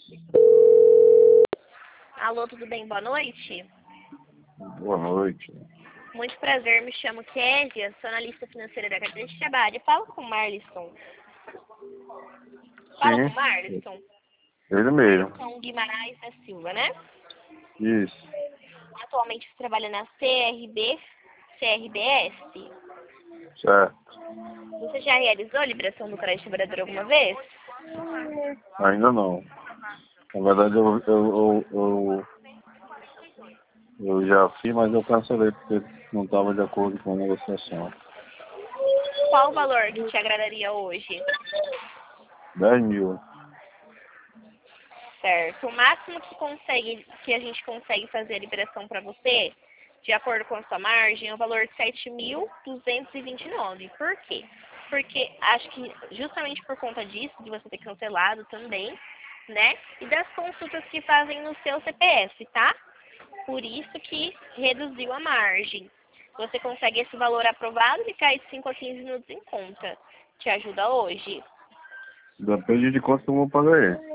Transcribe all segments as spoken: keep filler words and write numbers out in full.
Alô, tudo bem? Boa noite. Boa noite. Muito prazer, me chamo Késia, sou analista financeira da carteira de trabalho. Fala com o Marlisson. Fala com Sim, o Marlisson. ele mesmo. Marlisson Guimarães da Silva, né? Isso. Atualmente você trabalha na C R B, C R B S. Certo. Você já realizou a liberação do crédito trabalhador alguma vez? Ainda não. Na verdade, eu, eu, eu, eu, eu já fiz, mas eu cancelei porque não estava de acordo com a negociação. Qual o valor que te agradaria hoje? dez mil. Certo. O máximo que, consegue, que a gente consegue fazer a liberação para você, de acordo com a sua margem, é o valor de sete mil duzentos e vinte e nove. Por quê? Porque acho que justamente por conta disso, de você ter cancelado também, né? E das consultas que fazem no seu C P F, tá? Por isso que reduziu a margem. Você consegue esse valor aprovado e cai de cinco a quinze minutos em conta. Te ajuda hoje? Depende de quanto eu vou pagar ele.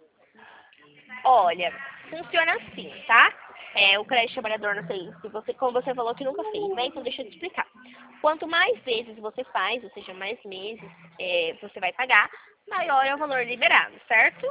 Olha, funciona assim, tá? É, o crédito trabalhador, não sei se você, como você falou que nunca fez, né? Então deixa eu te explicar. Quanto mais vezes você faz, ou seja, mais meses é, você vai pagar, maior é o valor liberado, certo?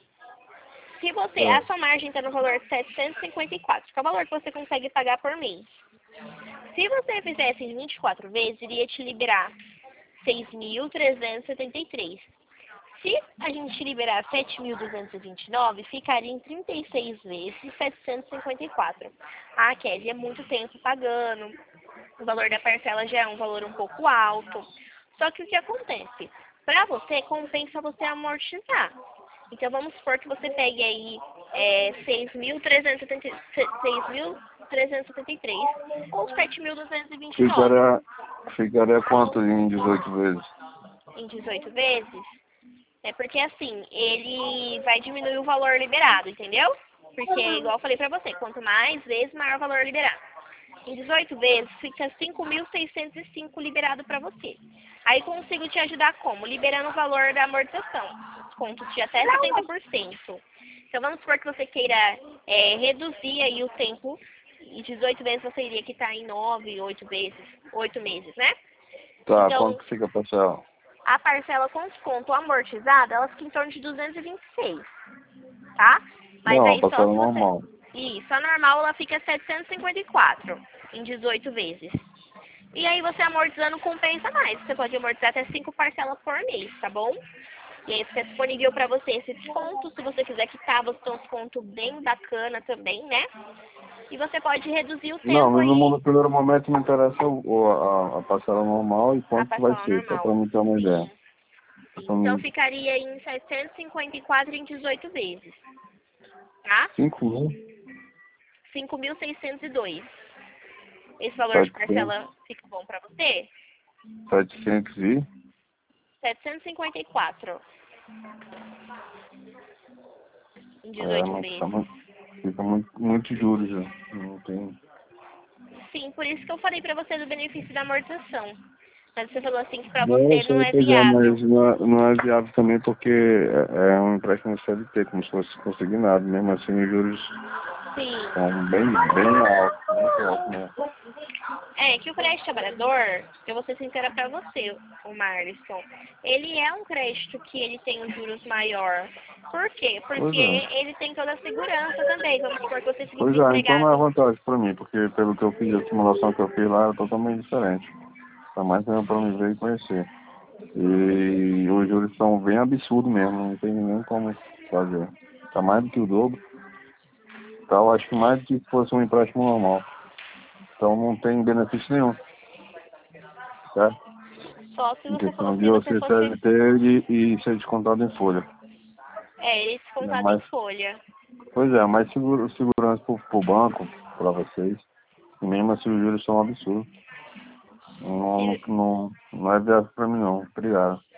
Se você, a Certo. sua margem está no valor de setecentos e cinquenta e quatro, que é o valor que você consegue pagar por mês. Se você fizesse em vinte e quatro vezes, iria te liberar seis mil trezentos e setenta e três. Se a gente liberar sete mil duzentos e vinte e nove, ficaria em trinta e seis vezes setecentos e cinquenta e quatro. Ah, Kelly, é muito tempo pagando. O valor da parcela já é um valor um pouco alto. Só que o que acontece? Para você, compensa você amortizar. Então, vamos supor que você pegue aí é, seis mil trezentos e setenta e três ou sete mil duzentos e vinte e nove Ficaria, ficaria quanto em dezoito vezes? em dezoito vezes. É porque assim, ele vai diminuir o valor liberado, entendeu? Porque, igual eu falei pra você, quanto mais vezes, maior o valor liberado. Em dezoito vezes, fica cinco mil seiscentos e cinco liberado pra você. Aí consigo te ajudar como? Liberando o valor da amortização. Desconto de até setenta por cento. Então vamos supor que você queira é, reduzir aí o tempo. Em dezoito vezes você iria quitar em nove, oito vezes, oito meses, né? Tá, Então, quanto que fica a parcela? a parcela com desconto amortizada, ela fica em torno de duzentos e vinte e seis, tá? Mas Não, a aí só parcela se você... normal. Isso, a normal ela fica setecentos e cinquenta e quatro em dezoito vezes. E aí você amortizando compensa mais. Você pode amortizar até cinco parcelas por mês, tá bom? E aí fica disponível para você esse desconto. Se você quiser quitar, você tem um desconto bem bacana também, né? E você pode reduzir o Não, tempo mas no, aí, no primeiro momento me interessa o, o- a, a parcela normal e a quanto que vai parcela ser, só normal. para me ter uma ideia. Só Então me- ficaria em setecentos e cinquenta e quatro em dezoito vezes, tá? cinco mil, cinco mil seiscentos e dois. Esse valor de setecentos, parcela fica bom para você? setecentos e... setecentos e cinquenta e quatro em É, dezoito mas fica vezes. muito, fica muito, muito juros já. Não tem... Sim, por isso que eu falei para você do benefício da amortização. Mas você falou assim que para Não, eu você não sei, é pois é, viável. mas não é, não é viável também porque é, é um empréstimo C L T, como se fosse consignado. Mesmo assim, os juros Sim. são bem, bem altos, muito altos, né? É que o crédito trabalhador, eu vou ser sincera para você, o Marlisson, ele é um crédito que ele tem os juros maior. Por quê? Pois Porque é. ele tem toda a segurança também. Vamos supor que você fique Pois é, então não é desempregado. vantagem para mim, porque pelo que eu fiz, a simulação que eu fiz lá era totalmente diferente. Tá mais mesmo para me ver e conhecer. E os juros são bem absurdos mesmo, não tem nem como fazer. Tá mais do que o dobro. Tá, eu acho que mais do que se fosse um empréstimo normal. Então não tem benefício nenhum, certo? Só se Em você falou questão de se você você fosse... C L T e, e ser descontado em folha. É, ele é Né? descontado em Mas, folha. pois é, mais seguro, segurança pro, pro banco, para vocês. E mesmo assim os juros são absurdos. Não, não, E não, não é viável para mim não. Obrigado.